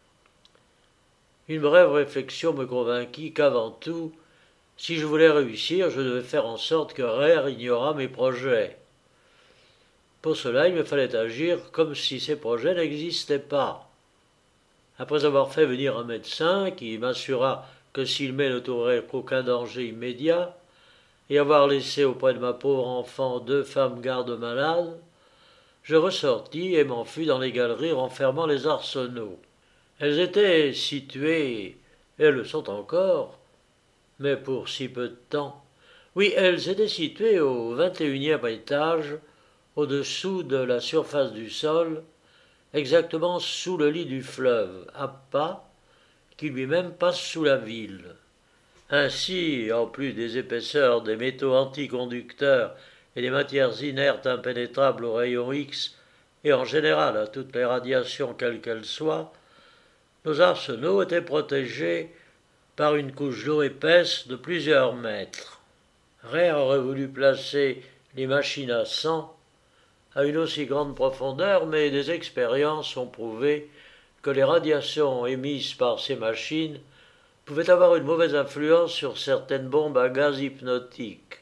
Une brève réflexion me convainquit qu'avant tout, si je voulais réussir, je devais faire en sorte que Rare ignorât mes projets. Pour cela, il me fallait agir comme si ces projets n'existaient pas. Après avoir fait venir un médecin qui m'assura que Silmé ne trouverait qu'aucun danger immédiat, et avoir laissé auprès de ma pauvre enfant 2 femmes gardes-malades, je ressortis et m'en fus dans les galeries renfermant les arsenaux. Elles étaient situées, et elles le sont encore, mais pour si peu de temps. Oui, elles étaient situées au 21e étage, au-dessous de la surface du sol, exactement sous le lit du fleuve, à pas, qui lui-même passe sous la ville. Ainsi, en plus des épaisseurs des métaux anticonducteurs et des matières inertes impénétrables aux rayons X, et en général à toutes les radiations quelles qu'elles soient, nos arsenaux étaient protégés par une couche d'eau épaisse de plusieurs mètres. Rare aurait voulu placer les machines à sang à une aussi grande profondeur, mais des expériences ont prouvé que les radiations émises par ces machines pouvaient avoir une mauvaise influence sur certaines bombes à gaz hypnotiques.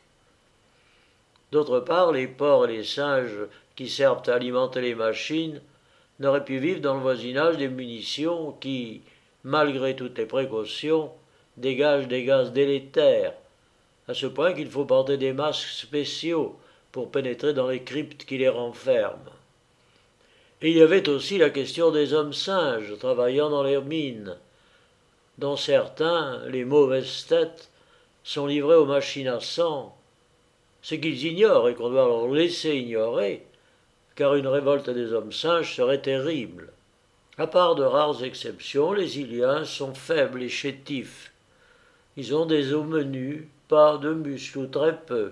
D'autre part, les porcs et les singes qui servent à alimenter les machines n'auraient pu vivre dans le voisinage des munitions qui, malgré toutes les précautions, dégagent des gaz délétères, à ce point qu'il faut porter des masques spéciaux pour pénétrer dans les cryptes qui les renferment. Et il y avait aussi la question des hommes singes travaillant dans les mines, dont certains, les mauvaises têtes, sont livrés aux machines à sang, ce qu'ils ignorent et qu'on doit leur laisser ignorer, car une révolte des hommes singes serait terrible. À part de rares exceptions, les Iliens sont faibles et chétifs. Ils ont des os menus, pas de muscles ou très peu.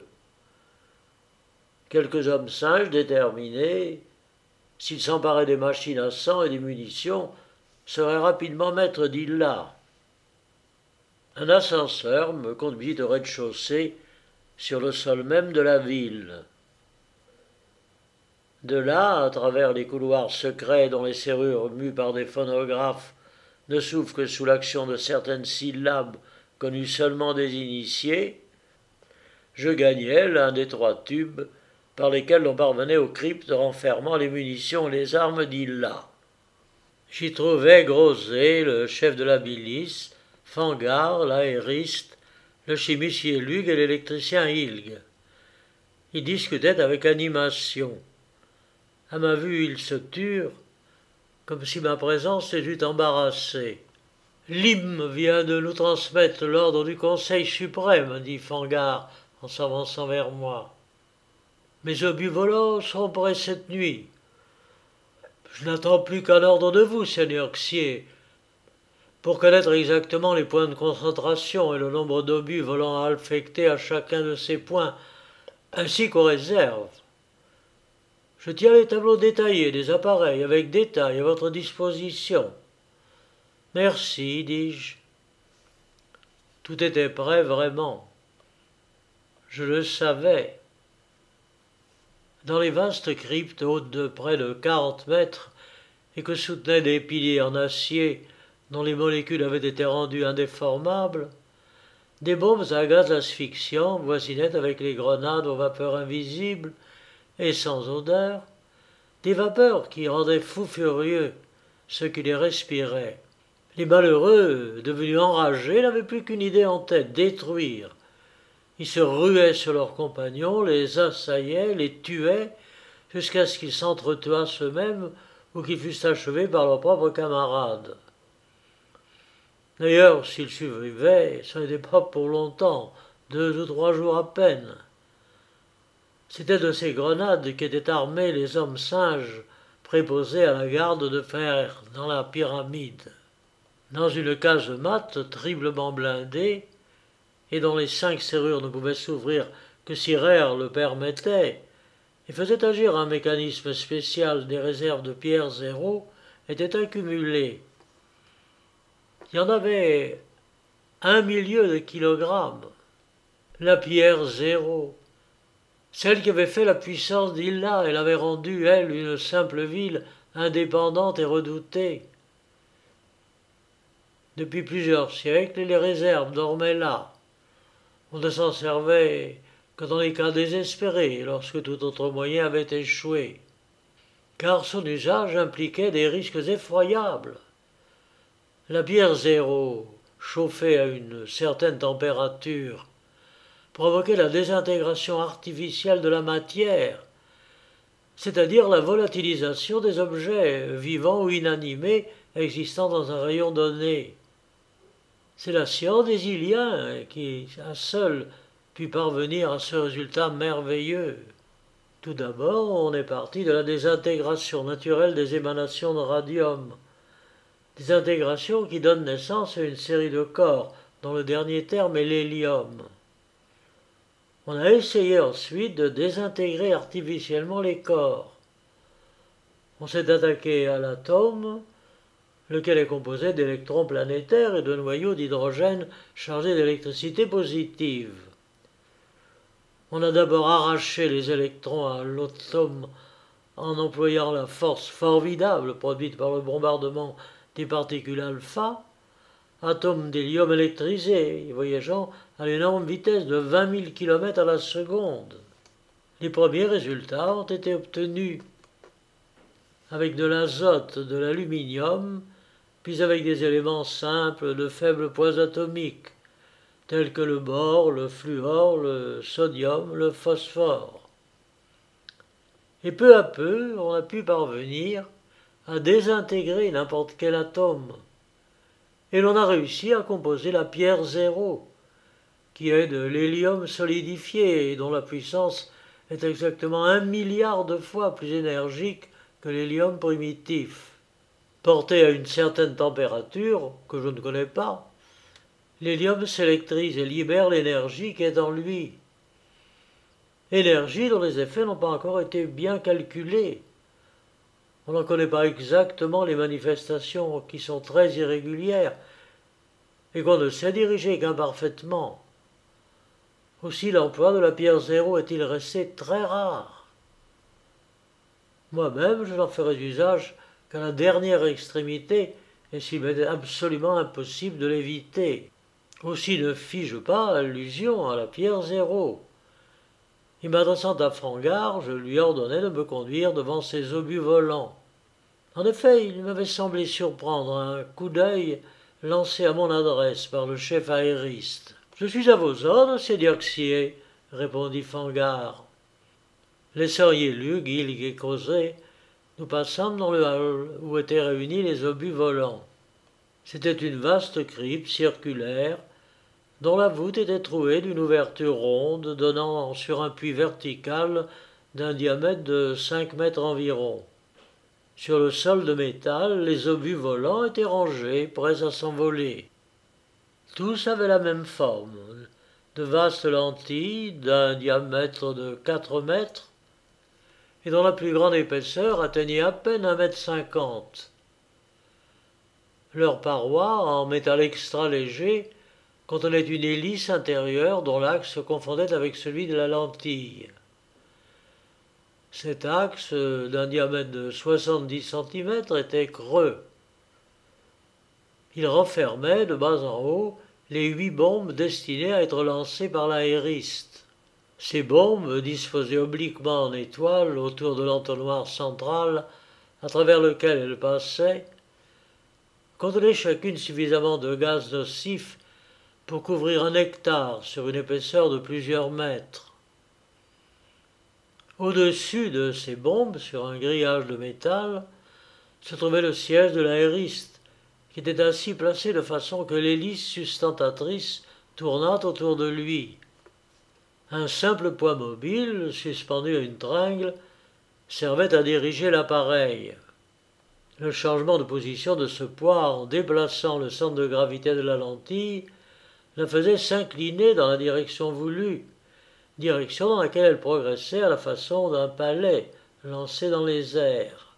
Quelques hommes singes déterminés, s'ils s'emparaient des machines à sang et des munitions, seraient rapidement maîtres d'Illa. Un ascenseur me conduisit au rez-de-chaussée sur le sol même de la ville. De là, à travers les couloirs secrets dont les serrures mues par des phonographes ne s'ouvrent que sous l'action de certaines syllabes connues seulement des initiés, je gagnais l'un des 3 tubes par lesquels l'on parvenait aux cryptes renfermant les munitions et les armes d'Illa. J'y trouvais Grosset, le chef de la milice, Fangar, l'aériste, le chimiste Yelug et l'électricien Hilg. Ils discutaient avec animation. À ma vue, ils se turent, comme si ma présence les eût embarrassés. « L'hymne vient de nous transmettre l'ordre du Conseil suprême, dit Fangar en s'avançant vers moi. Mes obus volants sont prêts cette nuit. Je n'attends plus qu'un ordre de vous, seigneur Xier, pour connaître exactement les points de concentration et le nombre d'obus volants affectés à chacun de ces points, ainsi qu'aux réserves. Je tiens les tableaux détaillés des appareils avec détail à votre disposition. Merci, dis-je. Tout était prêt vraiment. Je le savais. Dans les vastes cryptes hautes de près de 40 mètres et que soutenaient des piliers en acier dont les molécules avaient été rendues indéformables, des bombes à gaz asphyxiant voisinaient avec les grenades aux vapeurs invisibles et sans odeur, des vapeurs qui rendaient fous furieux ceux qui les respiraient. Les malheureux, devenus enragés, n'avaient plus qu'une idée en tête, détruire. Ils se ruaient sur leurs compagnons, les assaillaient, les tuaient, jusqu'à ce qu'ils s'entretuassent eux-mêmes ou qu'ils fussent achevés par leurs propres camarades. D'ailleurs, s'ils survivaient, ce n'était pas pour longtemps, 2 ou 3 jours à peine. C'étaient de ces grenades qu'étaient armés les hommes singes préposés à la garde de fer dans la pyramide. Dans une casemate triplement blindée, et dont les 5 serrures ne pouvaient s'ouvrir que si Rare le permettait, et faisait agir un mécanisme spécial. Des réserves de pierre zéro étaient accumulées. Il y en avait 1 million de kilogrammes. La pierre zéro, celle qui avait fait la puissance d'Illa, elle avait rendu, elle, une simple ville indépendante et redoutée. Depuis plusieurs siècles, les réserves dormaient là. On ne s'en servait que dans les cas désespérés, lorsque tout autre moyen avait échoué. Car son usage impliquait des risques effroyables. La pierre zéro, chauffée à une certaine température, provoquait la désintégration artificielle de la matière, c'est-à-dire la volatilisation des objets vivants ou inanimés existant dans un rayon donné. C'est la science des Iliens qui a seule pu parvenir à ce résultat merveilleux. Tout d'abord, on est parti de la désintégration naturelle des émanations de radium, désintégration qui donne naissance à une série de corps, dont le dernier terme est l'hélium. On a essayé ensuite de désintégrer artificiellement les corps. On s'est attaqué à l'atome, lequel est composé d'électrons planétaires et de noyaux d'hydrogène chargés d'électricité positive. On a d'abord arraché les électrons à l'atome en employant la force formidable produite par le bombardement des particules alpha, atomes d'hélium électrisés, voyageant à l'énorme vitesse de 20 000 km à la seconde. Les premiers résultats ont été obtenus avec de l'azote, de l'aluminium, puis avec des éléments simples de faibles poids atomiques, tels que le bore, le fluor, le sodium, le phosphore. Et peu à peu, on a pu parvenir à désintégrer n'importe quel atome. Et l'on a réussi à composer la pierre zéro, qui est de l'hélium solidifié et dont la puissance est exactement 1 milliard de fois plus énergique que l'hélium primitif. Porté à une certaine température, que je ne connais pas, l'hélium s'électrise et libère l'énergie qui est en lui. Énergie dont les effets n'ont pas encore été bien calculés. On n'en connaît pas exactement les manifestations qui sont très irrégulières et qu'on ne sait diriger qu'imparfaitement. Aussi l'emploi de la pierre zéro est-il resté très rare. Moi-même, je n'en ferai usage qu'à la dernière extrémité et s'il m'était absolument impossible de l'éviter. Aussi ne fis-je pas allusion à la pierre zéro. Et m'adressant à Fangar, je lui ordonnai de me conduire devant ses obus volants. En effet, il m'avait semblé surprendre un coup d'œil lancé à mon adresse par le chef aériste. « Je suis à vos ordres, Sédioxier, » répondit Fangar. Laisseriez Gilg et Crozet, nous passâmes dans le hall où étaient réunis les obus volants. C'était une vaste crypte circulaire dont la voûte était trouée d'une ouverture ronde donnant sur un puits vertical d'un diamètre de 5 mètres environ. Sur le sol de métal, les obus volants étaient rangés, prêts à s'envoler. Tous avaient la même forme, de vastes lentilles d'un diamètre de 4 mètres et dont la plus grande épaisseur atteignait à peine 1,50 m. Leurs parois, en métal extra léger, contenaient une hélice intérieure dont l'axe se confondait avec celui de la lentille. Cet axe, d'un diamètre de 70 cm, était creux. Il renfermait, de bas en haut, les 8 bombes destinées à être lancées par l'aériste. Ces bombes, disposées obliquement en étoile autour de l'entonnoir central, à travers lequel elles passaient, contenaient chacune suffisamment de gaz nocif pour couvrir 1 hectare sur une épaisseur de plusieurs mètres. Au-dessus de ces bombes, sur un grillage de métal, se trouvait le siège de l'aériste, qui était ainsi placé de façon que l'hélice sustentatrice tournât autour de lui. Un simple poids mobile, suspendu à une tringle, servait à diriger l'appareil. Le changement de position de ce poids en déplaçant le centre de gravité de la lentille la faisait s'incliner dans la direction voulue, direction dans laquelle elle progressait à la façon d'un palais lancé dans les airs.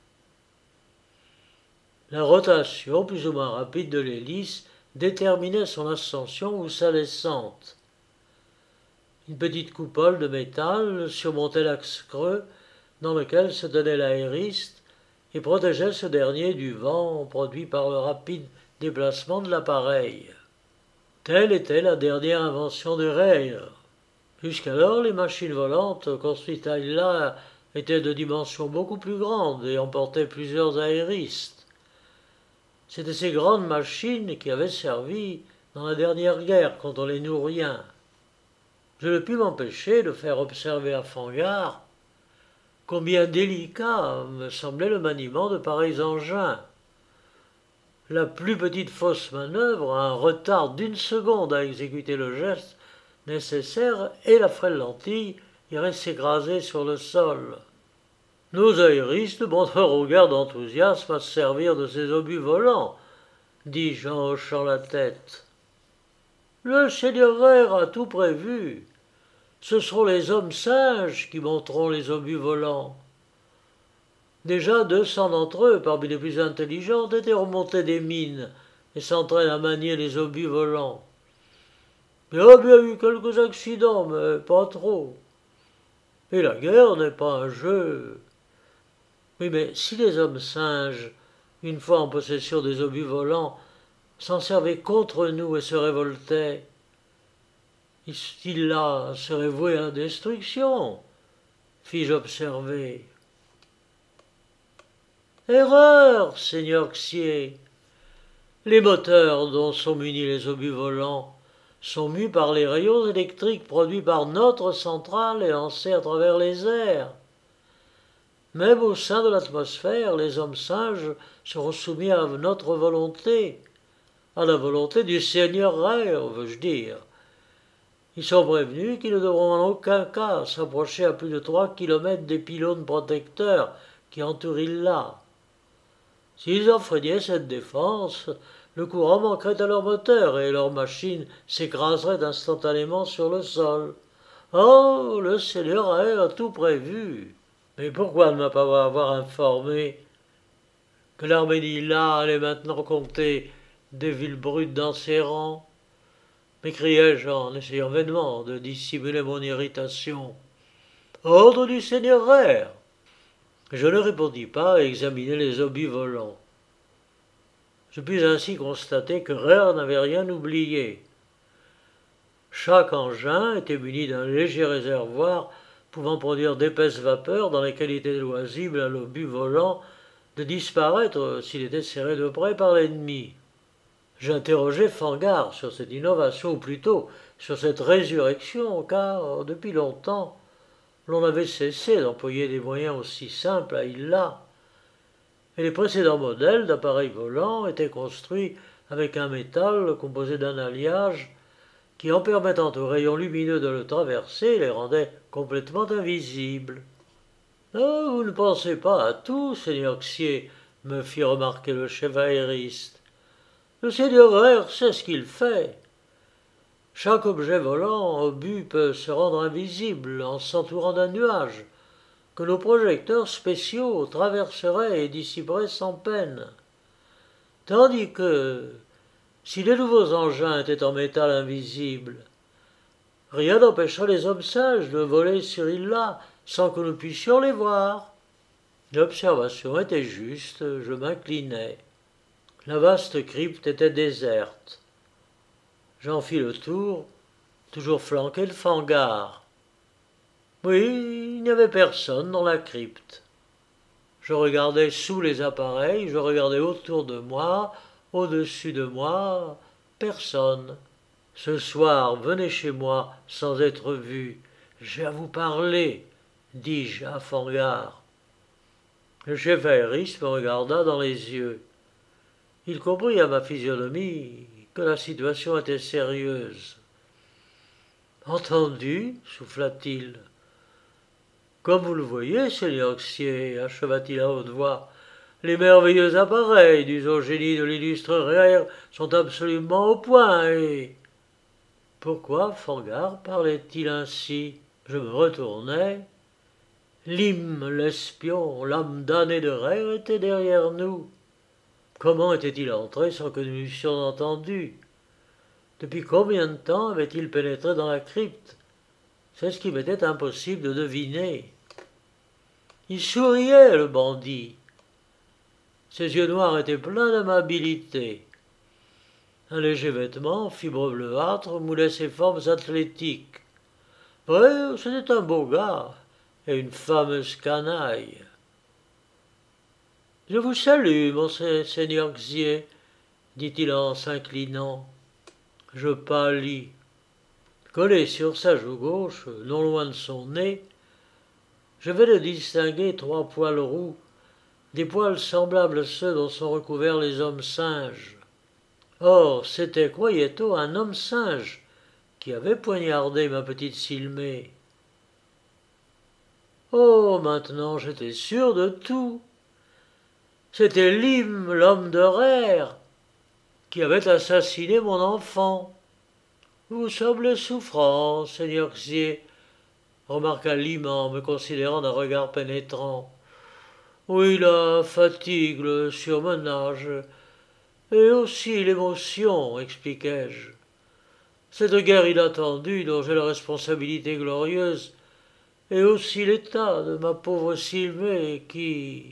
La rotation plus ou moins rapide de l'hélice déterminait son ascension ou sa descente. Une petite coupole de métal surmontait l'axe creux dans lequel se tenait l'aériste et protégeait ce dernier du vent produit par le rapide déplacement de l'appareil. Telle était la dernière invention de Reyer. Jusqu'alors, les machines volantes construites là étaient de dimensions beaucoup plus grandes et emportaient plusieurs aéristes. C'étaient ces grandes machines qui avaient servi dans la dernière guerre contre les Nouriens. Je ne pus m'empêcher de faire observer à Fangard combien délicat me semblait le maniement de pareils engins. La plus petite fausse manœuvre a un retard d'une seconde à exécuter le geste nécessaire et la frêle lentille irait s'écraser sur le sol. Nos aéristes montrèrent au regard d'enthousiasme à se servir de ces obus volants, dis-je en hochant la tête. Le seigneur Reyer a tout prévu. Ce seront les hommes singes qui monteront les obus volants. Déjà 200 d'entre eux, parmi les plus intelligents, étaient remontés des mines et s'entraînent à manier les obus volants. Il y a bien eu quelques accidents, mais pas trop. Et la guerre n'est pas un jeu. Oui, mais si les hommes singes, une fois en possession des obus volants, s'en servaient contre nous et se révoltaient, ils-là seraient voués à la destruction, fis-je observer. Erreur, seigneur Xier. Les moteurs dont sont munis les obus volants sont mus par les rayons électriques produits par notre centrale et lancés à travers les airs. Même au sein de l'atmosphère, les hommes singes seront soumis à notre volonté, à la volonté du seigneur Reyer, veux-je dire. Ils sont prévenus qu'ils ne devront en aucun cas s'approcher à plus de 3 kilomètres des pylônes protecteurs qui entourent Illa. S'ils enfreignaient cette défense, le courant manquerait à leur moteur et leur machine s'écraserait instantanément sur le sol. Oh, le seigneur Reyer a tout prévu. Mais pourquoi ne m'a pas avoir informé que l'armée d'Illa allait maintenant compter des villes brutes dans ses rangs? M'écriai-je en essayant vainement de dissimuler mon irritation. Ordre du seigneur Reyer. Je ne répondis pas et examinai les obus volants. Je pus ainsi constater que Reyer n'avait rien oublié. Chaque engin était muni d'un léger réservoir pouvant produire d'épaisses vapeurs dans lesquelles il était loisible à l'obus volant de disparaître s'il était serré de près par l'ennemi. J'interrogeai Fangard sur cette innovation, ou plutôt sur cette résurrection, car depuis longtemps l'on avait cessé d'employer des moyens aussi simples à Illa, et les précédents modèles d'appareils volants étaient construits avec un métal composé d'un alliage qui, en permettant aux rayons lumineux de le traverser, les rendait complètement invisibles. « Oh, vous ne pensez pas à tout, seigneur Xier, me fit remarquer le chef aériste. Le seigneur Reyer sait ce qu'il fait. Chaque objet volant au but peut se rendre invisible en s'entourant d'un nuage, que nos projecteurs spéciaux traverseraient et dissiperaient sans peine. Tandis que, si les nouveaux engins étaient en métal invisible, rien n'empêcherait les hommes sages de voler sur Illa sans que nous puissions les voir. L'observation était juste, je m'inclinai. La vaste crypte était déserte. J'en fis le tour, toujours flanqué de Fangard. Oui, il n'y avait personne dans la crypte. Je regardais sous les appareils, je regardais autour de moi, au-dessus de moi, personne. Ce soir, venez chez moi sans être vu. J'ai à vous parler, dis-je à Fangard. Le chef aériste me regarda dans les yeux. Il comprit à ma physionomie que la situation était sérieuse. Entendu, souffla-t-il. Comme vous le voyez, seigneur Xier, acheva-t-il à haute voix, les merveilleux appareils du génie de l'illustre Reyer sont absolument au point et... Pourquoi Fangard parlait-il ainsi? Je me retournai. Lim, l'espion, l'âme damnée de Rère, était derrière nous. Comment était-il entré sans que nous l'eussions entendu? Depuis combien de temps avait-il pénétré dans la crypte? C'est ce qui m'était impossible de deviner. Il souriait, le bandit. Ses yeux noirs étaient pleins d'amabilité. Un léger vêtement, fibre bleuâtre, moulait ses formes athlétiques. Ouais, c'était un beau gars, et une fameuse canaille. Je vous salue, mon seigneur Xier, dit-il en s'inclinant. Je pâlis. Collé sur sa joue gauche, non loin de son nez, je vais le distinguer 3 poils roux, des poils semblables à ceux dont sont recouverts les hommes singes. Or, c'était, croyait-on, un homme singe qui avait poignardé ma petite Silmé. Oh, maintenant j'étais sûr de tout. C'était Lim, l'homme de Rère, qui avait assassiné mon enfant. Vous semblez souffrant, seigneur Xier, remarqua Lim en me considérant d'un regard pénétrant. Oui, la fatigue, le surmenage, et aussi l'émotion, expliquai-je. Cette guerre inattendue dont j'ai la responsabilité glorieuse, et aussi l'état de ma pauvre Silmé qui...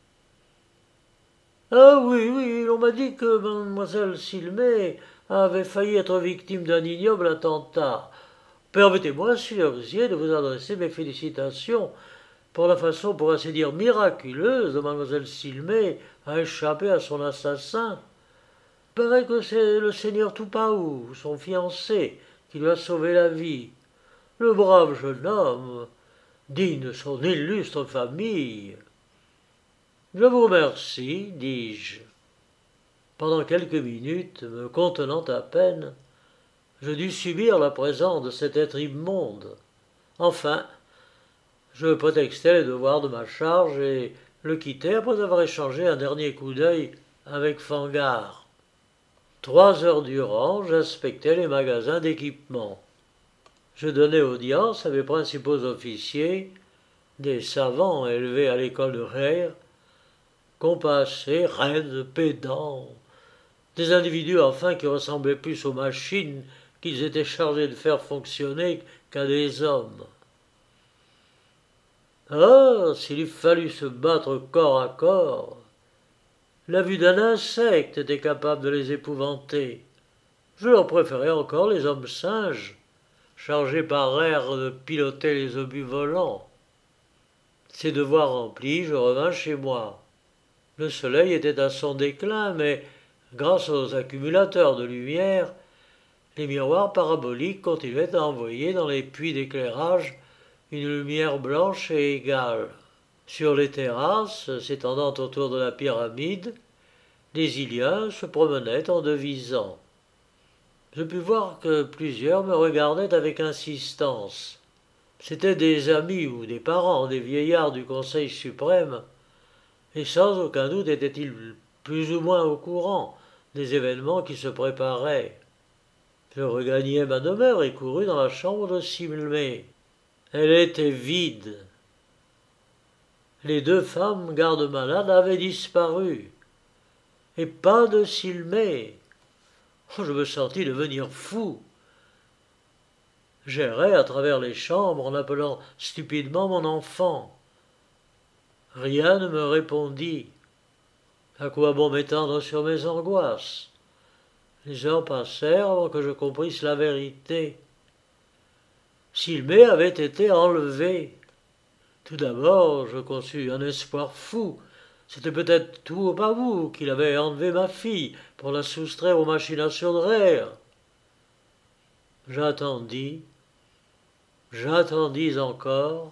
Ah oui, oui, l'on m'a dit que mademoiselle Silmé avait failli être victime d'un ignoble attentat. Permettez-moi, seigneur Xier, de vous adresser mes félicitations pour la façon, pour ainsi dire, miraculeuse de mademoiselle Silmé à échapper à son assassin. Il paraît que c'est le seigneur Tupaou, son fiancé, qui lui a sauvé la vie. Le brave jeune homme, digne de son illustre famille. Je vous remercie, dis-je. Pendant quelques minutes, me contenant à peine, je dus subir la présence de cet être immonde. Enfin, je prétextai les devoirs de ma charge et le quittai après avoir échangé un dernier coup d'œil avec Fangard. 3 heures durant, j'inspectais les magasins d'équipement. Je donnais audience à mes principaux officiers, des savants élevés à l'école de Rère, compassés, raides, pédants, des individus enfin qui ressemblaient plus aux machines qu'ils étaient chargés de faire fonctionner qu'à des hommes. Ah, s'il eût fallu se battre corps à corps, la vue d'un insecte était capable de les épouvanter. Je leur préférais encore les hommes singes, chargés par air de piloter les obus volants. Ces devoirs remplis, je revins chez moi. Le soleil était à son déclin, mais grâce aux accumulateurs de lumière, les miroirs paraboliques continuaient à envoyer dans les puits d'éclairage une lumière blanche et égale. Sur les terrasses, s'étendant autour de la pyramide, les Iliens se promenaient en devisant. Je pus voir que plusieurs me regardaient avec insistance. C'étaient des amis ou des parents des vieillards du Conseil suprême, et sans aucun doute étaient-ils plus ou moins au courant des événements qui se préparaient. Je regagnai ma demeure et courus dans la chambre de Silmé. Elle était vide. Les 2 femmes gardes-malades avaient disparu. Et pas de Silmé. Je me sentis devenir fou. J'errais à travers les chambres en appelant stupidement mon enfant. Rien ne me répondit. À quoi bon m'étendre sur mes angoisses? Les heures passèrent avant que je comprisse la vérité. Silmé avait été enlevé. Tout d'abord, je conçus un espoir fou. C'était peut-être Tupaou qu'il avait enlevé ma fille pour la soustraire aux machinations de Rère. J'attendis encore.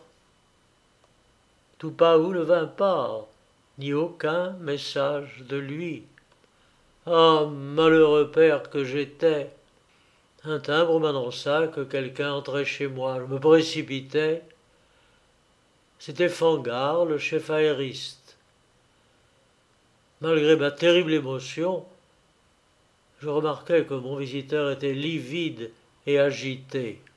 Tupaou ne vint pas, ni aucun message de lui. Ah, malheureux père que j'étais! Un timbre m'annonça que quelqu'un entrait chez moi. Je me précipitai. C'était Fangard, le chef aériste. Malgré ma terrible émotion, je remarquai que mon visiteur était livide et agité.